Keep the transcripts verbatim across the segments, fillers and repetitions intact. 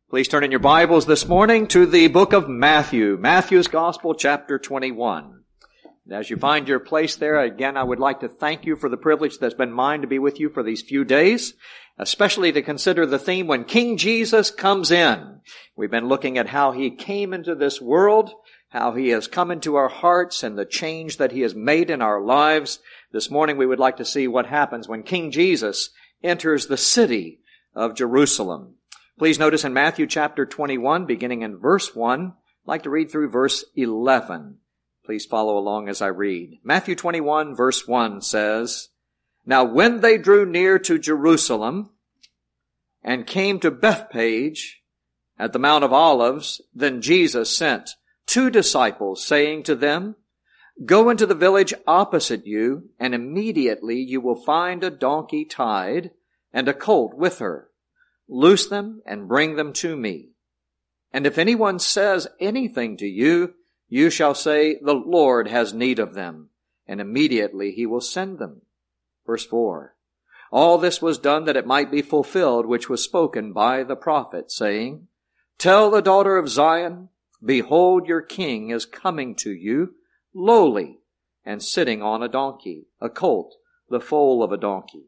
Please turn in your Bibles this morning to the book of Matthew, Matthew's Gospel, chapter twenty-one. And as you find your place there, again, I would like to thank you for the privilege that's been mine to be with you for these few days, especially to consider the theme when King Jesus comes in. We've been looking at how he came into this world, how he has come into our hearts, and the change that he has made in our lives. This morning we would like to see what happens when King Jesus enters the city of Jerusalem. Please notice in Matthew chapter twenty-one, beginning in verse one, I'd like to read through verse eleven. Please follow along as I read. Matthew twenty-one, verse one says, "Now when they drew near to Jerusalem and came to Bethphage at the Mount of Olives, then Jesus sent two disciples, saying to them, 'Go into the village opposite you, and immediately you will find a donkey tied and a colt with her. Loose them and bring them to me. And if anyone says anything to you, you shall say, the Lord has need of them, and immediately he will send them.'" Verse four, "All this was done that it might be fulfilled, which was spoken by the prophet, saying, 'Tell the daughter of Zion, behold, your king is coming to you, lowly, and sitting on a donkey, a colt, the foal of a donkey.'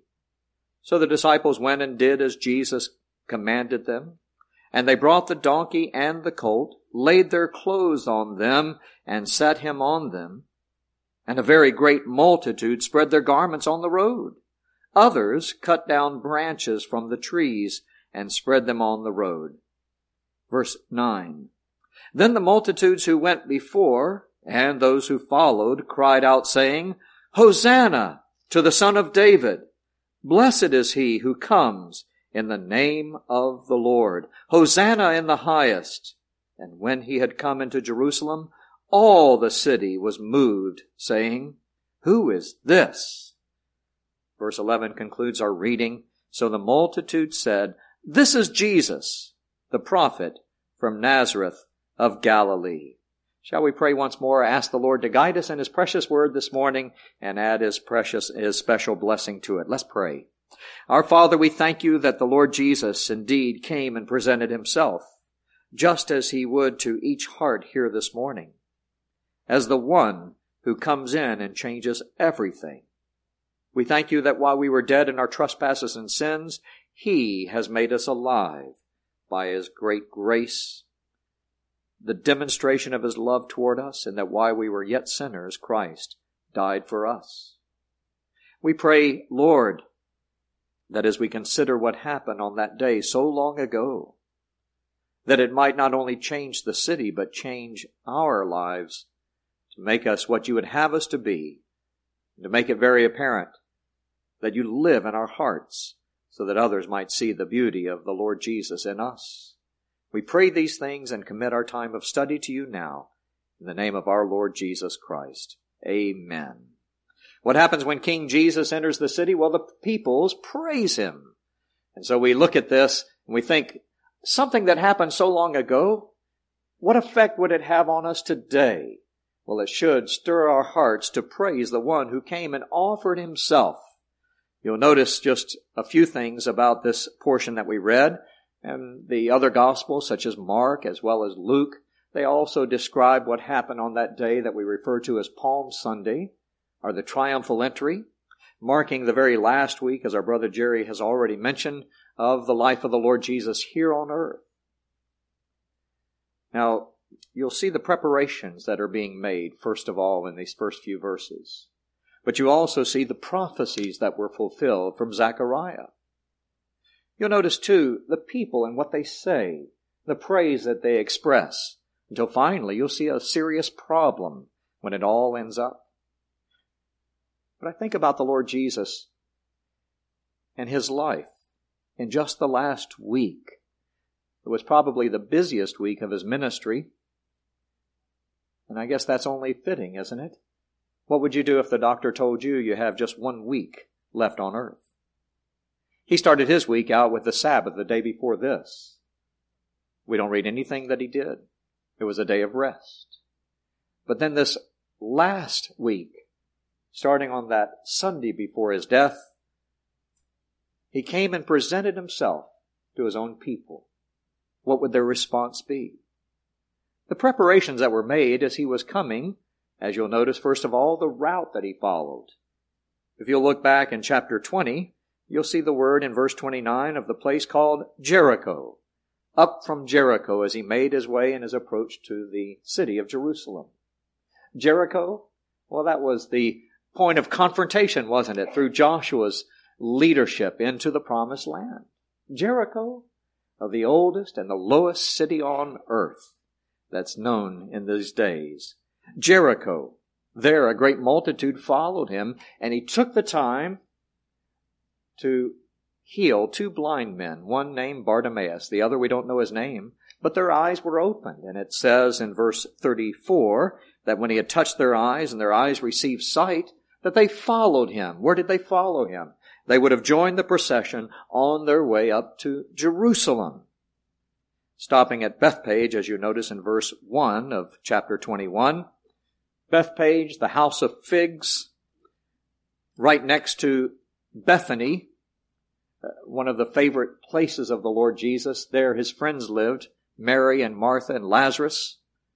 So the disciples went and did as Jesus commanded them. And they brought the donkey and the colt, laid their clothes on them, and set him on them. And a very great multitude spread their garments on the road. Others cut down branches from the trees and spread them on the road." Verse nine, "Then the multitudes who went before and those who followed cried out, saying, 'Hosanna to the Son of David! Blessed is he who comes in the name of the Lord. Hosanna in the highest.' And when he had come into Jerusalem, all the city was moved, saying, 'Who is this?'" Verse eleven concludes our reading. "So the multitude said, 'This is Jesus, the prophet from Nazareth of Galilee.'" Shall we pray once more? Ask the Lord to guide us in his precious word this morning and add his precious, his special blessing to it. Let's pray. Our Father, we thank you that the Lord Jesus indeed came and presented himself, just as he would to each heart here this morning, as the one who comes in and changes everything. We thank you that while we were dead in our trespasses and sins, he has made us alive by his great grace, the demonstration of his love toward us, and that while we were yet sinners, Christ died for us. We pray, Lord, that as we consider what happened on that day so long ago, that it might not only change the city, but change our lives to make us what you would have us to be, and to make it very apparent that you live in our hearts so that others might see the beauty of the Lord Jesus in us. We pray these things and commit our time of study to you now, in the name of our Lord Jesus Christ. Amen. What happens when King Jesus enters the city? Well, the peoples praise him. And so we look at this and we think, something that happened so long ago, what effect would it have on us today? Well, it should stir our hearts to praise the one who came and offered himself. You'll notice just a few things about this portion that we read, and the other Gospels, such as Mark as well as Luke, they also describe what happened on that day that we refer to as Palm Sunday, or the triumphal entry, marking the very last week, as our brother Jerry has already mentioned, of the life of the Lord Jesus here on earth. Now, you'll see the preparations that are being made, first of all, in these first few verses. But you also see the prophecies that were fulfilled from Zechariah. You'll notice, too, the people and what they say, the praise that they express, until finally you'll see a serious problem when it all ends up. But I think about the Lord Jesus and his life in just the last week. It was probably the busiest week of his ministry. And I guess that's only fitting, isn't it? What would you do if the doctor told you you have just one week left on earth? He started his week out with the Sabbath the day before this. We don't read anything that he did. It was a day of rest. But then this last week, starting on that Sunday before his death, he came and presented himself to his own people. what would their response be? The preparations that were made as he was coming, as you'll notice, first of all, the route that he followed. If you'll look back in chapter twenty, you'll see the word in verse twenty-nine of the place called Jericho. Up from Jericho as he made his way in his approach to the city of Jerusalem. Jericho, well, that was the point of confrontation, wasn't it, through Joshua's leadership into the promised land. Jericho, of the oldest and the lowest city on earth that's known in these days. Jericho, there a great multitude followed him, and he took the time to heal two blind men, one named Bartimaeus, the other we don't know his name, but their eyes were opened. And it says in verse thirty-four that when he had touched their eyes and their eyes received sight, that they followed him. Where did they follow him? They would have joined the procession on their way up to Jerusalem. Stopping at Bethpage, as you notice in verse one of chapter twenty-one. Bethpage, the house of figs, right next to Bethany, one of the favorite places of the Lord Jesus. There his friends lived, Mary and Martha and Lazarus.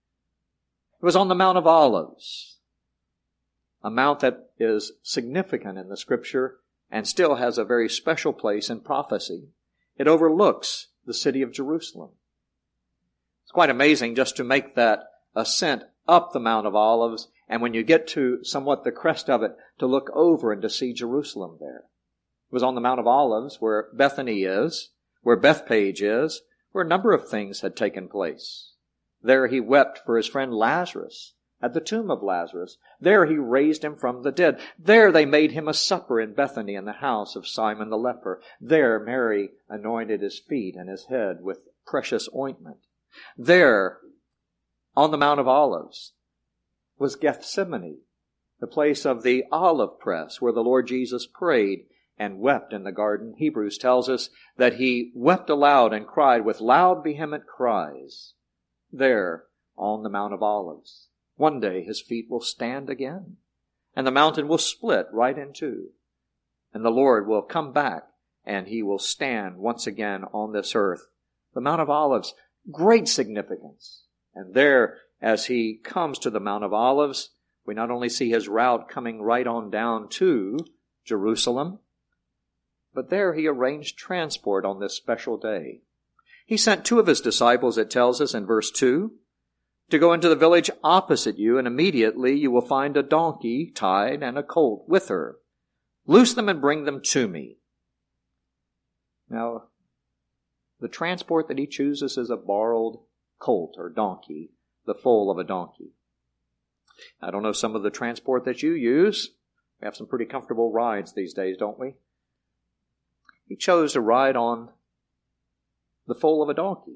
It was on the Mount of Olives, a mount that is significant in the Scripture and still has a very special place in prophecy. It overlooks the city of Jerusalem. It's quite amazing just to make that ascent up the Mount of Olives, and when you get to somewhat the crest of it, to look over and to see Jerusalem there. It was on the Mount of Olives where Bethany is, where Bethpage is, where a number of things had taken place. There he wept for his friend Lazarus at the tomb of Lazarus. There he raised him from the dead. There they made him a supper in Bethany in the house of Simon the leper. There Mary anointed his feet and his head with precious ointment. There, on the Mount of Olives, was Gethsemane, the place of the olive press where the Lord Jesus prayed and wept in the garden. Hebrews tells us that he wept aloud and cried with loud vehement cries. There, on the Mount of Olives. One day his feet will stand again, and the mountain will split right in two, and the Lord will come back, and he will stand once again on this earth. The Mount of Olives, great significance. And there, as he comes to the Mount of Olives, we not only see his route coming right on down to Jerusalem, but there he arranged transport on this special day. He sent two of his disciples, it tells us in verse two, to go into the village opposite you, and immediately you will find a donkey tied and a colt with her. Loose them and bring them to me. Now, the transport that he chooses is a borrowed colt or donkey, the foal of a donkey. I don't know some of the transport that you use. We have some pretty comfortable rides these days, don't we? He chose to ride on the foal of a donkey.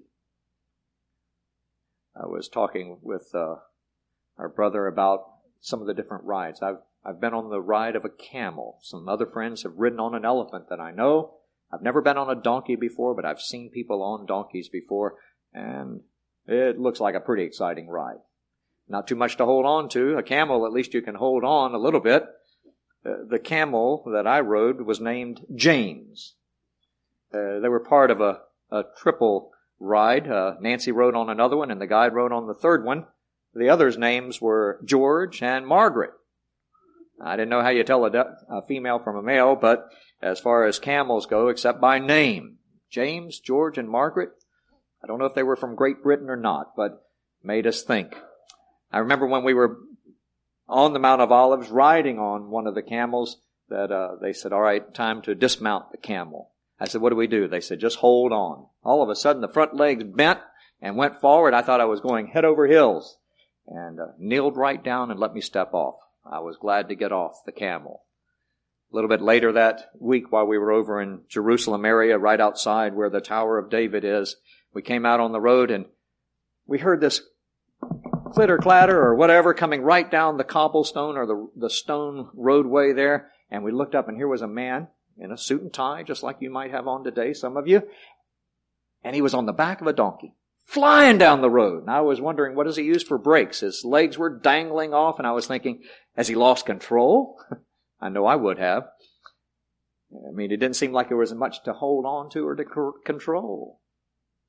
I was talking with uh, our brother about some of the different rides. I've I've been on the ride of a camel. Some other friends have ridden on an elephant that I know. I've never been on a donkey before, but I've seen people on donkeys before, and it looks like a pretty exciting ride. Not too much to hold on to. A camel, at least you can hold on a little bit. Uh, the camel that I rode was named James. Uh, they were part of a, a triple ride. Uh, Nancy rode on another one, and the guide rode on the third one. The others' names were George and Margaret. I didn't know how you tell a, a female from a male, but as far as camels go, except by name, James, George, and Margaret, I don't know if they were from Great Britain or not, but made us think. I remember when we were on the Mount of Olives riding on one of the camels that uh, they said, all right, time to dismount the camel. I said, what do we do? They said, just hold on. All of a sudden, the front legs bent and went forward. I thought I was going head over heels, and uh, kneeled right down and let me step off. I was glad to get off the camel. A little bit later that week, while we were over in Jerusalem area, right outside where the Tower of David is, we came out on the road and we heard this clitter clatter or whatever coming right down the cobblestone or the, the stone roadway there. And we looked up, and here was a man in a suit and tie, just like you might have on today, some of you. And he was on the back of a donkey, flying down the road. And I was wondering, what does he use for brakes? His legs were dangling off, and I was thinking, has he lost control? I know I would have. I mean, it didn't seem like there was much to hold on to or to c- control.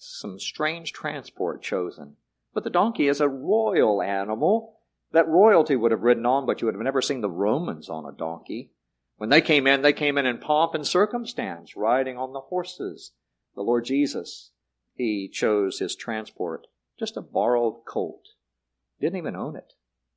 some strange transport chosen. But the donkey is a royal animal that royalty would have ridden on, but you would have never seen the Romans on a donkey. When they came in, they came in in pomp and circumstance, riding on the horses. The Lord Jesus, he chose his transport, just a borrowed colt. Didn't even own it.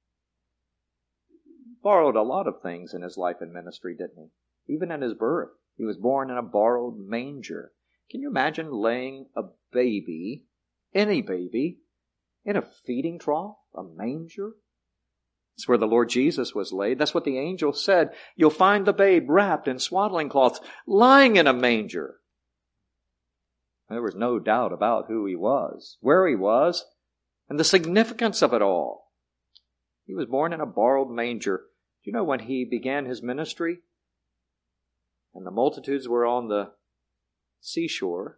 Borrowed a lot of things in his life and ministry, didn't he? Even in his birth. He was born in a borrowed manger. Can you imagine laying a baby, any baby, in a feeding trough, a manger? That's where the Lord Jesus was laid. That's what the angel said. You'll find the babe wrapped in swaddling cloths, lying in a manger. There was no doubt about who he was, where he was, and the significance of it all. He was born in a borrowed manger. Do you know when he began his ministry and the multitudes were on the seashore,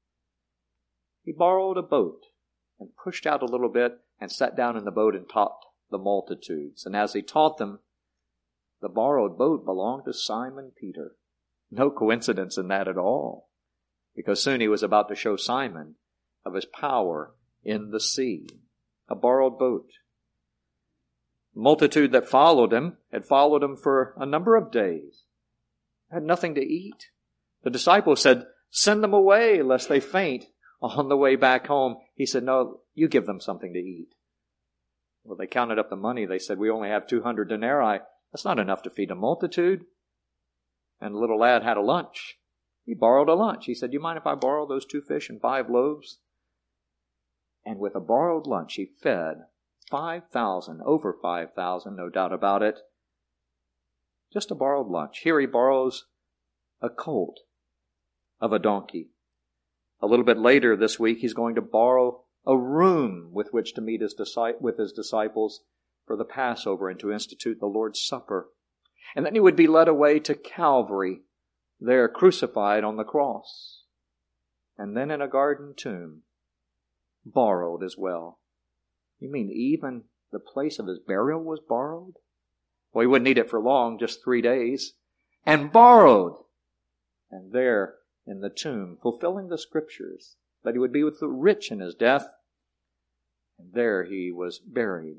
he borrowed a boat and pushed out a little bit and sat down in the boat and taught the multitudes. And as he taught them, the borrowed boat belonged to Simon Peter. No coincidence in that at all, because soon he was about to show Simon of his power in the sea. A borrowed boat. The multitude that followed him had followed him for a number of days. Had nothing to eat. The disciples said, send them away lest they faint on the way back home. He said, no, you give them something to eat. Well, they counted up the money. They said, we only have two hundred denarii. That's not enough to feed a multitude. And the little lad had a lunch. He borrowed a lunch. He said, do you mind if I borrow those two fish and five loaves? And with a borrowed lunch, he fed five thousand, over five thousand, no doubt about it. Just a borrowed lunch. Here he borrows a colt of a donkey. A little bit later this week, he's going to borrow a room with which to meet his with his disciples for the Passover and to institute the Lord's Supper. And then he would be led away to Calvary, there crucified on the cross. And then in a garden tomb, borrowed as well. You mean even the place of his burial was borrowed? Well, he wouldn't need it for long, just three days. And borrowed. And there in the tomb, fulfilling the Scriptures, that he would be with the rich in his death. And there he was buried.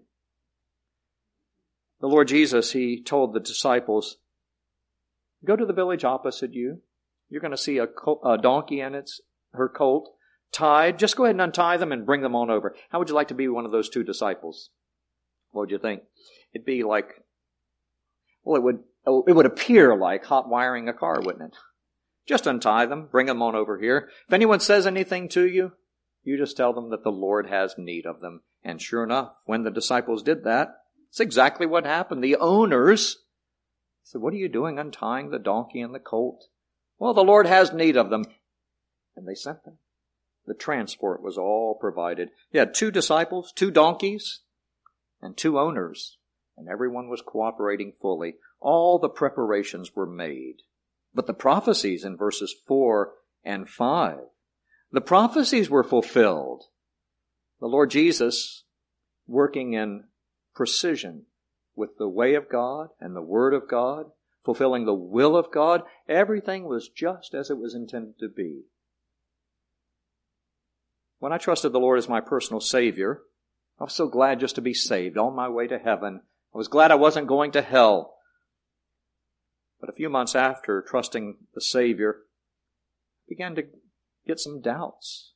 The Lord Jesus, he told the disciples, go to the village opposite you. You're going to see a, co- a donkey and its her colt tied. Just go ahead and untie them and bring them on over. How would you like to be one of those two disciples? What would you think? It'd be like, well, it would, it would appear like hot wiring a car, wouldn't it? Just untie them, bring them on over here. If anyone says anything to you, you just tell them that the Lord has need of them. And sure enough, when the disciples did that, it's exactly what happened. The owners said, what are you doing untying the donkey and the colt? Well, the Lord has need of them. And they sent them. The transport was all provided. You had two disciples, two donkeys, and two owners. And everyone was cooperating fully. All the preparations were made. But the prophecies in verses four and five, the prophecies were fulfilled. The Lord Jesus, working in precision with the way of God and the Word of God, fulfilling the will of God, everything was just as it was intended to be. When I trusted the Lord as my personal Savior, I was so glad just to be saved on my way to heaven. I was glad I wasn't going to hell. But a few months after trusting the Savior, I began to get some doubts.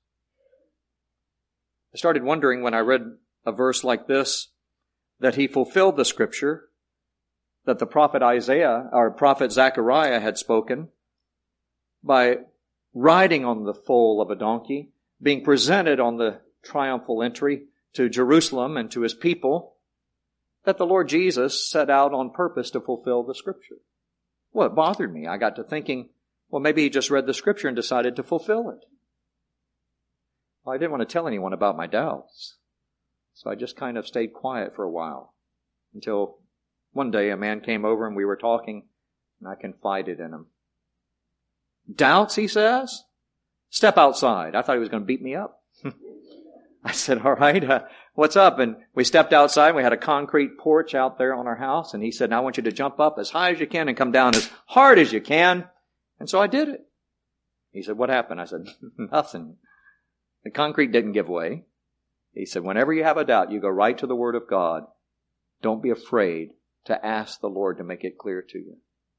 I started wondering when I read a verse like this, that he fulfilled the Scripture that the prophet Isaiah, or prophet Zechariah had spoken by riding on the foal of a donkey, being presented on the triumphal entry to Jerusalem and to his people, that the Lord Jesus set out on purpose to fulfill the Scripture. Well, it bothered me. I got to thinking, well, maybe he just read the Scripture and decided to fulfill it. Well, I didn't want to tell anyone about my doubts. So I just kind of stayed quiet for a while until one day a man came over and we were talking and I confided in him. Doubts, he says? Step outside. I thought he was going to beat me up. I said, all right, uh, what's up? And we stepped outside. We had a concrete porch out there on our house. And he said, now I want you to jump up as high as you can and come down as hard as you can. And so I did it. He said, what happened? I said, nothing. The concrete didn't give way. He said, whenever you have a doubt, you go right to the Word of God. Don't be afraid to ask the Lord to make it clear to you.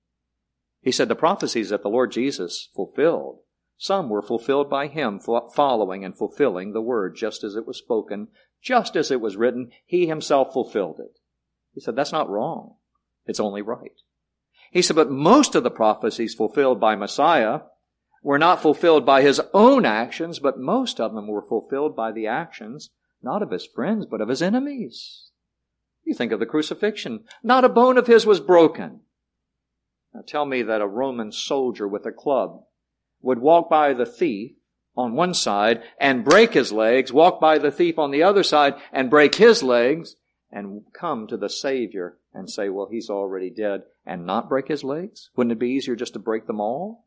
He said the prophecies that the Lord Jesus fulfilled, some were fulfilled by Him following and fulfilling the Word just as it was spoken, just as it was written. He Himself fulfilled it. He said that's not wrong. It's only right. He said, but most of the prophecies fulfilled by Messiah were not fulfilled by His own actions, but most of them were fulfilled by the actions not of His friends, but of His enemies. You think of the crucifixion. Not a bone of His was broken. Now tell me that a Roman soldier with a club would walk by the thief on one side and break his legs, walk by the thief on the other side and break his legs, and come to the Savior and say, well, He's already dead, and not break His legs? Wouldn't it be easier just to break them all?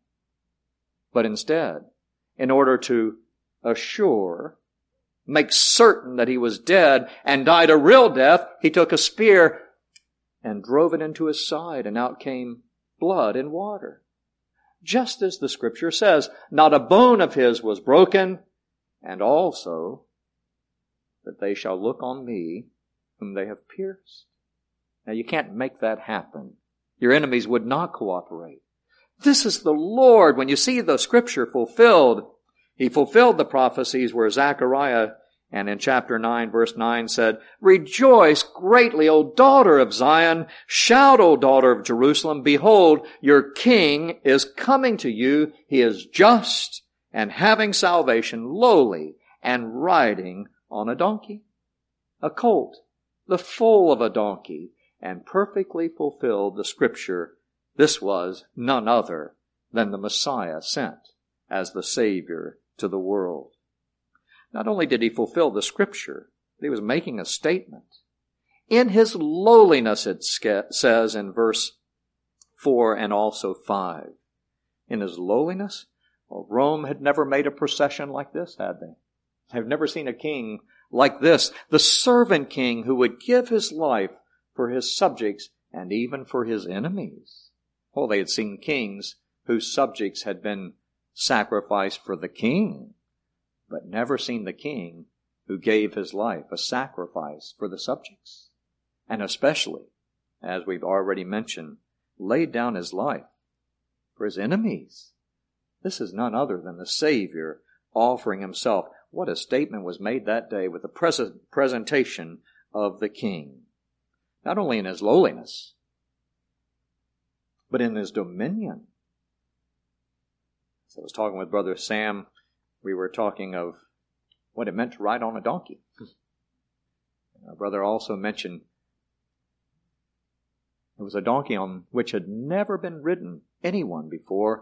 But instead, in order to assure, make certain that He was dead and died a real death, He took a spear and drove it into His side, and out came blood and water. Just as the Scripture says, not a bone of His was broken, and also that they shall look on me whom they have pierced. Now you can't make that happen. Your enemies would not cooperate. This is the Lord. When you see the Scripture fulfilled, He fulfilled the prophecies where Zechariah, and in chapter nine, verse nine said, rejoice greatly, O daughter of Zion. Shout, O daughter of Jerusalem. Behold, your king is coming to you. He is just and having salvation, lowly and riding on a donkey, a colt, the foal of a donkey, and perfectly fulfilled the Scripture. This was none other than the Messiah sent as the Savior to the world. Not only did He fulfill the Scripture, but He was making a statement. In His lowliness, it says in verse four and also five. In His lowliness? Well, Rome had never made a procession like this, had they? They've never seen a king like this. The servant king who would give His life for His subjects and even for His enemies. Well, they had seen kings whose subjects had been sacrificed for the king, but never seen the king who gave his life a sacrifice for the subjects. And especially, as we've already mentioned, laid down his life for his enemies. This is none other than the Savior offering Himself. What a statement was made that day with the pres- presentation of the King. Not only in His lowliness, but in His dominion. So I was talking with Brother Sam. We were talking of what it meant to ride on a donkey. Our brother also mentioned it was a donkey on which had never been ridden anyone before.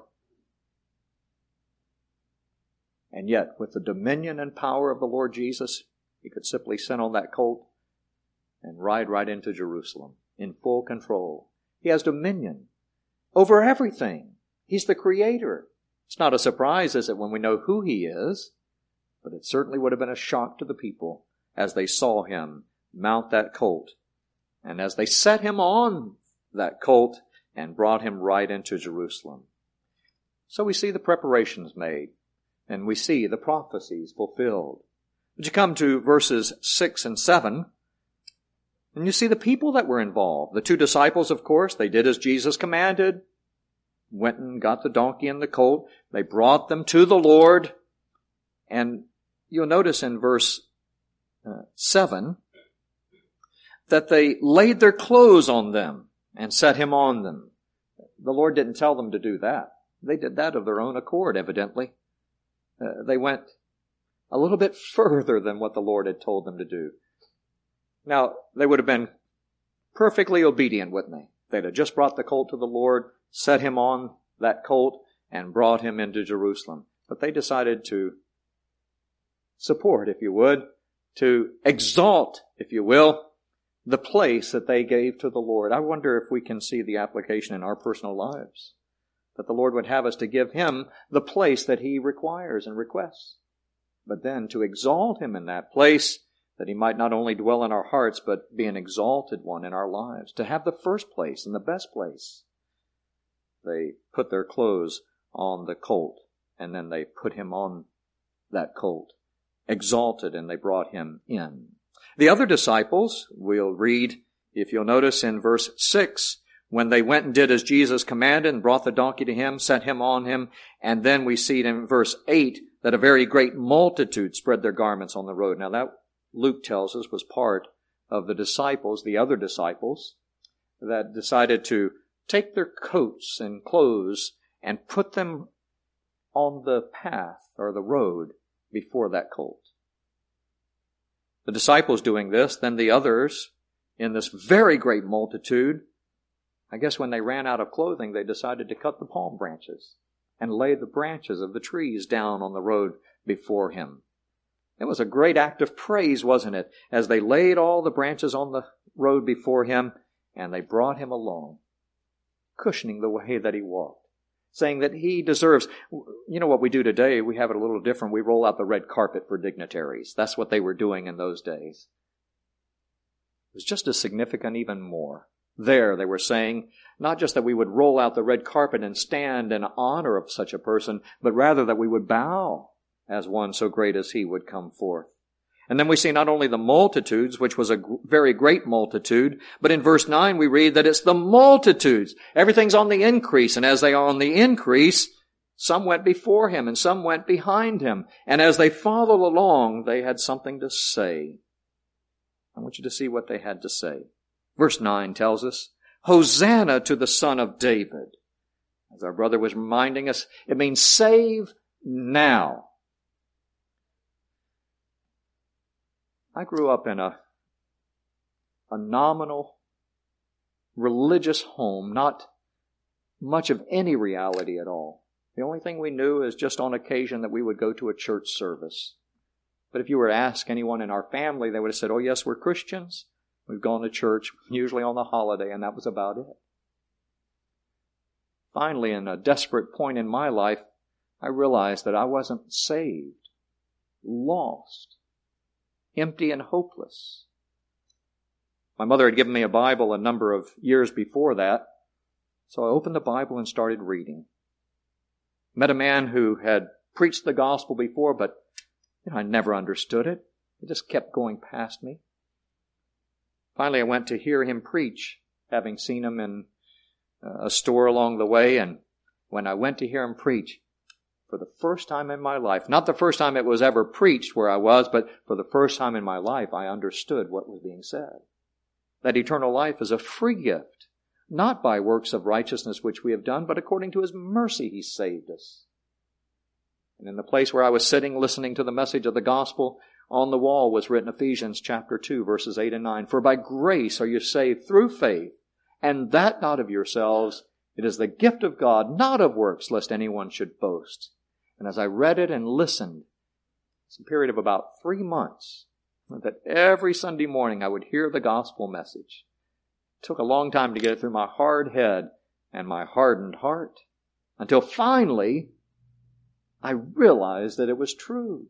And yet, with the dominion and power of the Lord Jesus, He could simply sit on that colt and ride right into Jerusalem in full control. He has dominion over everything. He's the Creator. It's not a surprise, is it, when we know who He is? But it certainly would have been a shock to the people as they saw Him mount that colt, and as they set Him on that colt and brought Him right into Jerusalem. So we see the preparations made, and we see the prophecies fulfilled. But you come to verses six and seven, and you see the people that were involved. The two disciples, of course, they did as Jesus commanded. Went and got the donkey and the colt. They brought them to the Lord. And you'll notice in verse uh, seven that they laid their clothes on them and set Him on them. The Lord didn't tell them to do that. They did that of their own accord, evidently. Uh, they went a little bit further than what the Lord had told them to do. Now, they would have been perfectly obedient, wouldn't they? They'd have just brought the colt to the Lord, set Him on that colt, and brought Him into Jerusalem. But they decided to support, if you would, to exalt, if you will, the place that they gave to the Lord. I wonder if we can see the application in our personal lives, that the Lord would have us to give Him the place that He requires and requests, but then to exalt Him in that place, that He might not only dwell in our hearts, but be an exalted one in our lives, to have the first place and the best place. They put their clothes on the colt, and then they put Him on that colt exalted, and they brought him in. The other disciples, we'll read, if you'll notice in verse six, when they went and did as Jesus commanded and brought the donkey to him, set him on him, and then we see it in verse eight that a very great multitude spread their garments on the road. Now that, Luke tells us, was part of the disciples, the other disciples, that decided to take their coats and clothes and put them on the path or the road before that colt. The disciples doing this, then the others in this very great multitude, I guess when they ran out of clothing, they decided to cut the palm branches and lay the branches of the trees down on the road before him. It was a great act of praise, wasn't it? As they laid all the branches on the road before him, and they brought him along, cushioning the way that he walked, saying that he deserves. You know what we do today? We have it a little different. We roll out the red carpet for dignitaries. That's what they were doing in those days. It was just as significant, even more. There, they were saying, not just that we would roll out the red carpet and stand in honor of such a person, but rather that we would bow as one so great as he would come forth. And then we see not only the multitudes, which was a very great multitude, but in verse nine we read that it's the multitudes. Everything's on the increase, and as they are on the increase, some went before him and some went behind him. And as they followed along, they had something to say. I want you to see what they had to say. Verse nine tells us, Hosanna to the Son of David. As our brother was reminding us, it means save now. I grew up in a, a nominal religious home, not much of any reality at all. The only thing we knew is just on occasion that we would go to a church service. But if you were to ask anyone in our family, they would have said, oh yes, we're Christians. We've gone to church, usually on the holiday, and that was about it. Finally, in a desperate point in my life, I realized that I wasn't saved, lost, empty and hopeless. My mother had given me a Bible a number of years before that, so I opened the Bible and started reading. Met a man who had preached the gospel before, but you know, I never understood it. It just kept going past me. Finally, I went to hear him preach, having seen him in a store along the way, and when I went to hear him preach, for the first time in my life, not the first time it was ever preached where I was, but for the first time in my life, I understood what was being said. That eternal life is a free gift, not by works of righteousness which we have done, but according to His mercy He saved us. And in the place where I was sitting listening to the message of the gospel, on the wall was written Ephesians chapter two, verses eight and nine. For by grace are you saved through faith, and that not of yourselves. It is the gift of God, not of works, lest anyone should boast. And as I read it and listened, it's a period of about three months, that every Sunday morning I would hear the gospel message. It took a long time to get it through my hard head and my hardened heart, until finally I realized that it was true.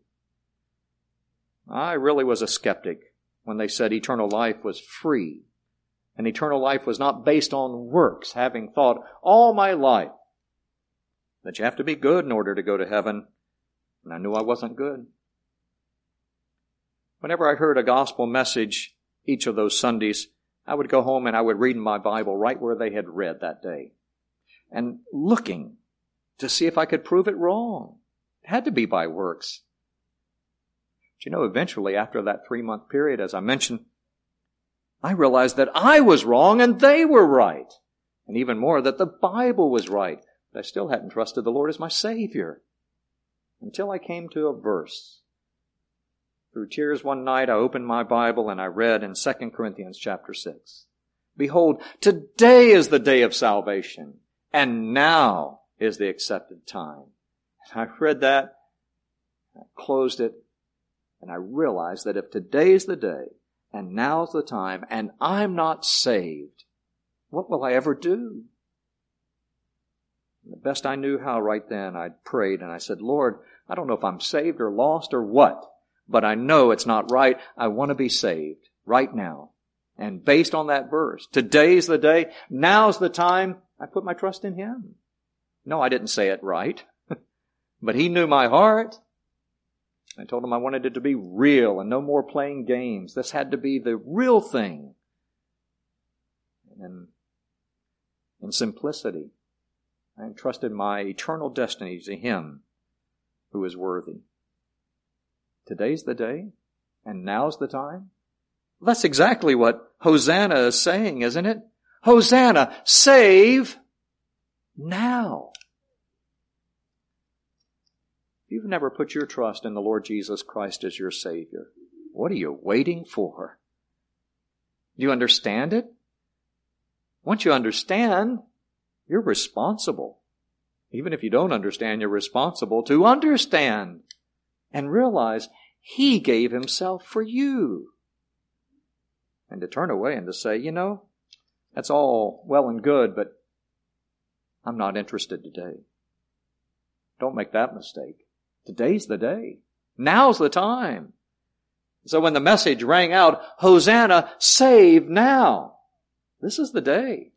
I really was a skeptic when they said eternal life was free. And eternal life was not based on works, having thought all my life that you have to be good in order to go to heaven. And I knew I wasn't good. Whenever I heard a gospel message each of those Sundays, I would go home and I would read my Bible right where they had read that day. And looking to see if I could prove it wrong. It had to be by works. But you know, eventually, after that three-month period, as I mentioned, I realized that I was wrong and they were right. And even more, that the Bible was right. But I still hadn't trusted the Lord as my Savior. Until I came to a verse. Through tears one night, I opened my Bible and I read in Second Corinthians chapter six. Behold, today is the day of salvation, and now is the accepted time. And I read that, I closed it, and I realized that if today's the day, and now's the time, and I'm not saved, what will I ever do? And the best I knew how right then, I prayed and I said, Lord, I don't know if I'm saved or lost or what, but I know it's not right. I want to be saved right now. And based on that verse, today's the day, now's the time, I put my trust in Him. No, I didn't say it right, but He knew my heart. I told him I wanted it to be real and no more playing games. This had to be the real thing. And in simplicity, I entrusted my eternal destiny to Him who is worthy. Today's the day, and now's the time. That's exactly what Hosanna is saying, isn't it? Hosanna, save now. If you've never put your trust in the Lord Jesus Christ as your Savior, what are you waiting for? Do you understand it? Once you understand, you're responsible. Even if you don't understand, you're responsible to understand and realize He gave Himself for you. And to turn away and to say, you know, that's all well and good, but I'm not interested today. Don't make that mistake. Today's the day. Now's the time. So when the message rang out, Hosanna, save now, this is the day.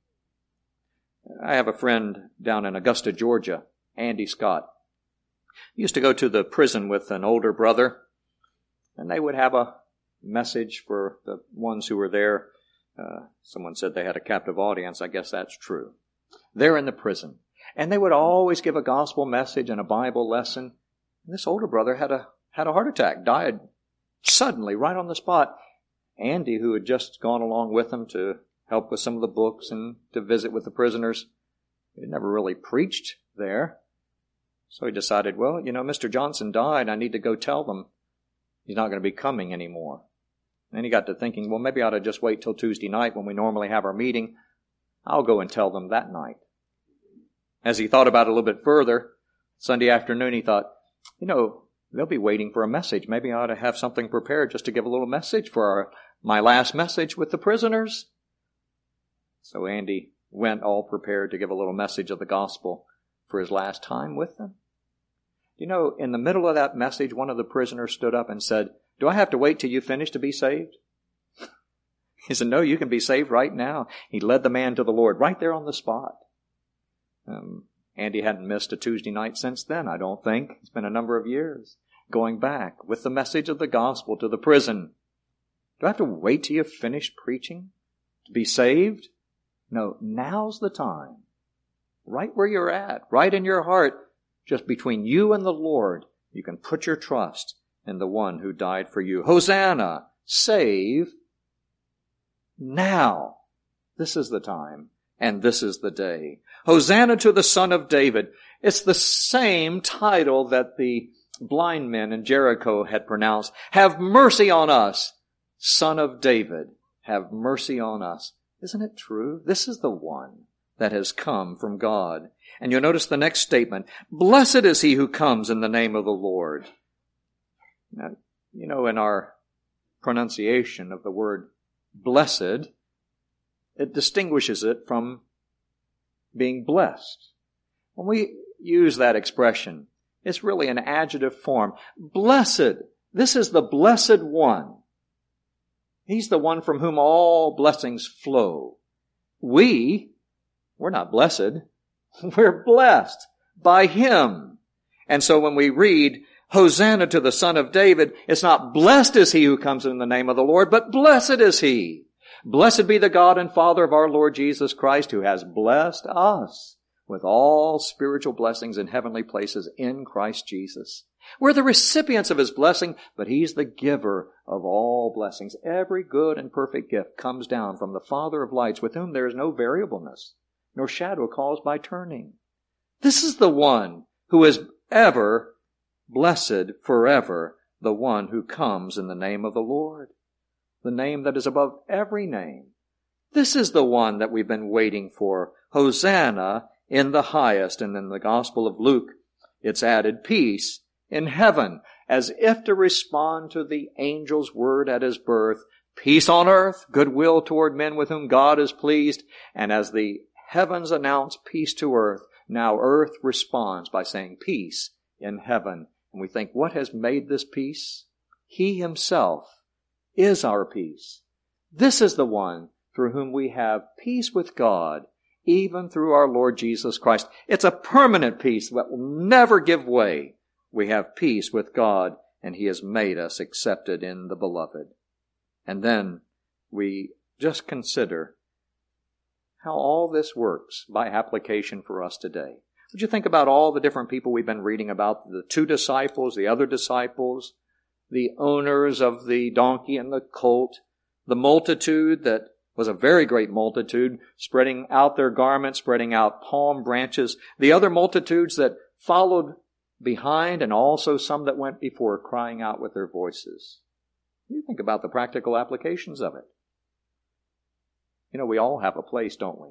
I have a friend down in Augusta, Georgia, Andy Scott. He used to go to the prison with an older brother, and they would have a message for the ones who were there. Uh, someone said they had a captive audience. I guess that's true. They're in the prison. And they would always give a gospel message and a Bible lesson. And this older brother had a had a heart attack, died suddenly right on the spot. Andy, who had just gone along with them to help with some of the books and to visit with the prisoners, he had never really preached there. So he decided, well, you know, Mister Johnson died. I need to go tell them he's not going to be coming anymore. And he got to thinking, well, maybe I ought to just wait till Tuesday night when we normally have our meeting. I'll go and tell them that night. As he thought about it a little bit further, Sunday afternoon he thought, you know, they'll be waiting for a message. Maybe I ought to have something prepared just to give a little message for our, my last message with the prisoners. So Andy went all prepared to give a little message of the gospel for his last time with them. You know, in the middle of that message, one of the prisoners stood up and said, do I have to wait till you finish to be saved? He said, no, you can be saved right now. He led the man to the Lord right there on the spot. Um, Andy hadn't missed a Tuesday night since then, I don't think. It's been a number of years. Going back with the message of the gospel to the prison. Do I have to wait till you finish preaching to be saved? No, now's the time. Right where you're at, right in your heart, just between you and the Lord, you can put your trust in the one who died for you. Hosanna, save now. This is the time, and this is the day. Hosanna to the Son of David. It's the same title that the blind men in Jericho had pronounced. Have mercy on us, Son of David. Have mercy on us. Isn't it true? This is the one that has come from God. And you'll notice the next statement. Blessed is he who comes in the name of the Lord. Now, you know, in our pronunciation of the word blessed, it distinguishes it from being blessed. When we use that expression, it's really an adjective form. Blessed. This is the blessed one. He's the one from whom all blessings flow. We, we're not blessed. We're blessed by Him. And so when we read, Hosanna to the Son of David, it's not blessed is he who comes in the name of the Lord, but blessed is he. Blessed be the God and Father of our Lord Jesus Christ, who has blessed us with all spiritual blessings in heavenly places in Christ Jesus. We're the recipients of His blessing, but He's the giver of all blessings. Every good and perfect gift comes down from the Father of lights, with whom there is no variableness, nor shadow caused by turning. This is the one who is ever blessed forever, the one who comes in the name of the Lord, the name that is above every name. This is the one that we've been waiting for. Hosanna in the highest. And in the Gospel of Luke, it's added peace in heaven, as if to respond to the angel's word at His birth. Peace on earth, goodwill toward men with whom God is pleased. And as the heavens announce peace to earth, now earth responds by saying peace in heaven. And we think, what has made this peace? He Himself is our peace. This is the one through whom we have peace with God, even through our Lord Jesus Christ. It's a permanent peace that will never give way. We have peace with God and He has made us accepted in the Beloved. And then we just consider how all this works by application for us today. Would you think about all the different people we've been reading about, the two disciples, the other disciples, the owners of the donkey and the colt, the multitude that was a very great multitude, spreading out their garments, spreading out palm branches, the other multitudes that followed behind, and also some that went before, crying out with their voices. You think about the practical applications of it. You know, we all have a place, don't we?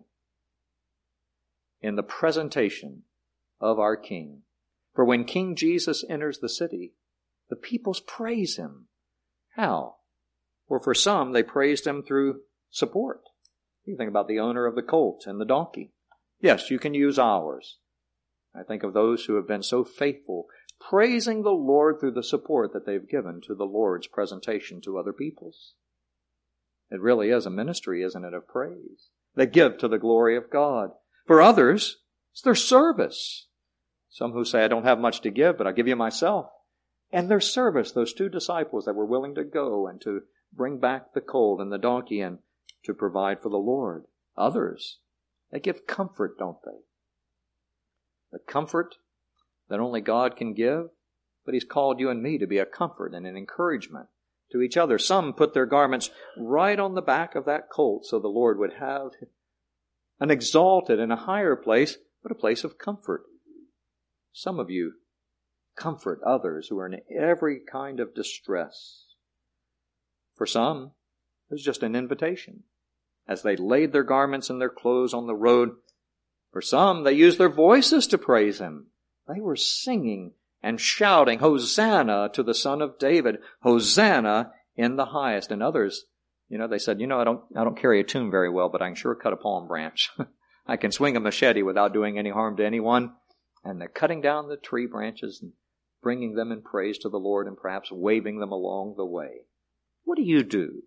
In the presentation of our King. For when King Jesus enters the city, the peoples praise Him. How? Well, for some, they praised Him through support. You think about the owner of the colt and the donkey. Yes, you can use ours. I think of those who have been so faithful, praising the Lord through the support that they've given to the Lord's presentation to other peoples. It really is a ministry, isn't it, of praise? They give to the glory of God. For others, it's their service. Some who say, I don't have much to give, but I'll give you myself. And their service, those two disciples that were willing to go and to bring back the colt and the donkey and to provide for the Lord. Others, they give comfort, don't they? The comfort that only God can give, but He's called you and me to be a comfort and an encouragement to each other. Some put their garments right on the back of that colt so the Lord would have an exalted and a higher place, but a place of comfort. Some of you comfort others who are in every kind of distress. For some, it was just an invitation. As they laid their garments and their clothes on the road, for some, they used their voices to praise Him. They were singing and shouting, Hosanna to the Son of David, Hosanna in the highest. And others, you know, they said, you know, I don't, I don't carry a tune very well, but I can sure cut a palm branch. I can swing a machete without doing any harm to anyone. And they're cutting down the tree branches and bringing them in praise to the Lord and perhaps waving them along the way. What do you do?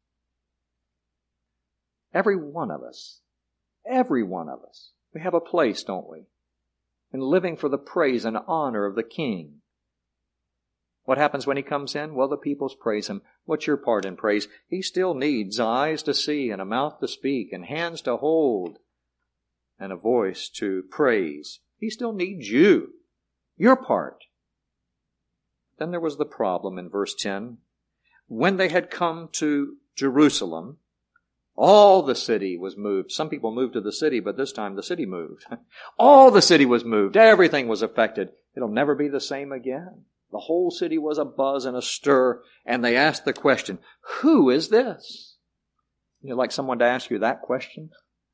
Every one of us, every one of us, we have a place, don't we? In living for the praise and honor of the King. What happens when He comes in? Well, the peoples praise Him. What's your part in praise? He still needs eyes to see and a mouth to speak and hands to hold and a voice to praise. He still needs you, your part. Then there was the problem in verse ten. When they had come to Jerusalem, all the city was moved. Some people moved to the city, but this time the city moved. All the city was moved. Everything was affected. It'll never be the same again. The whole city was abuzz and astir, and they asked the question, who is this? You'd like someone to ask you that question?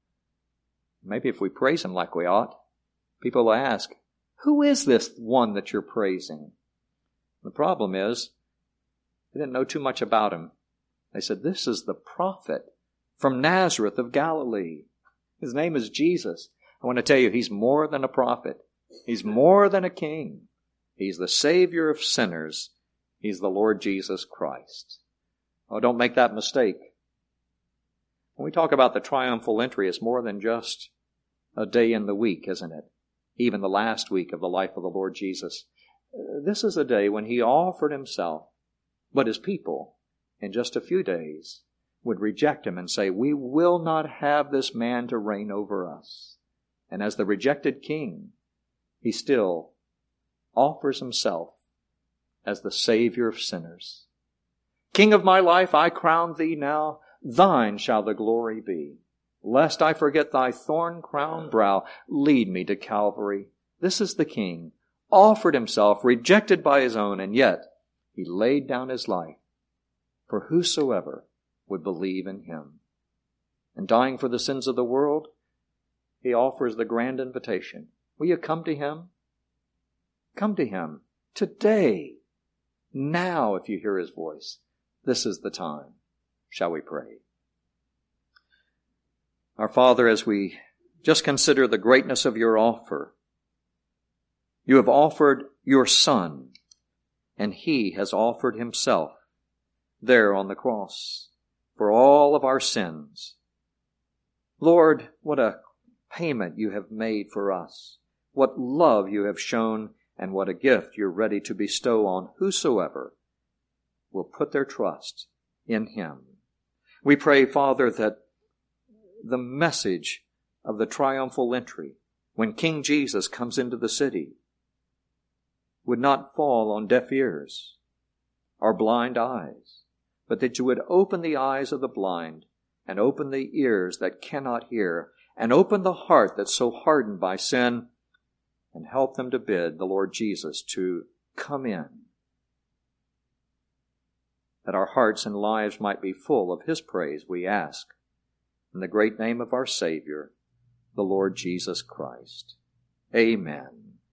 Maybe if we praise Him like we ought, people will ask, who is this one that you're praising? The problem is, they didn't know too much about Him. They said, this is the prophet from Nazareth of Galilee. His name is Jesus. I want to tell you, He's more than a prophet. He's more than a king. He's the Savior of sinners. He's the Lord Jesus Christ. Oh, don't make that mistake. When we talk about the triumphal entry, it's more than just a day in the week, isn't it? Even the last week of the life of the Lord Jesus. This is a day when He offered Himself, but His people, in just a few days, would reject Him and say, we will not have this man to reign over us. And as the rejected king, He still offers Himself as the Savior of sinners. King of my life, I crown Thee now. Thine shall the glory be. Lest I forget Thy thorn-crowned brow, lead me to Calvary. This is the King, offered Himself, rejected by His own, and yet He laid down His life for whosoever would believe in Him. And dying for the sins of the world, He offers the grand invitation. Will you come to Him? Come to Him today. Now, if you hear His voice, this is the time. Shall we pray? Our Father, as we just consider the greatness of your offer, you have offered your Son, and He has offered Himself there on the cross for all of our sins. Lord, what a payment you have made for us. What love you have shown and what a gift you're ready to bestow on whosoever will put their trust in Him. We pray, Father, that the message of the triumphal entry, when King Jesus comes into the city, would not fall on deaf ears or blind eyes, but that you would open the eyes of the blind and open the ears that cannot hear and open the heart that's so hardened by sin and help them to bid the Lord Jesus to come in, that our hearts and lives might be full of His praise, we ask, in the great name of our Savior, the Lord Jesus Christ. Amen.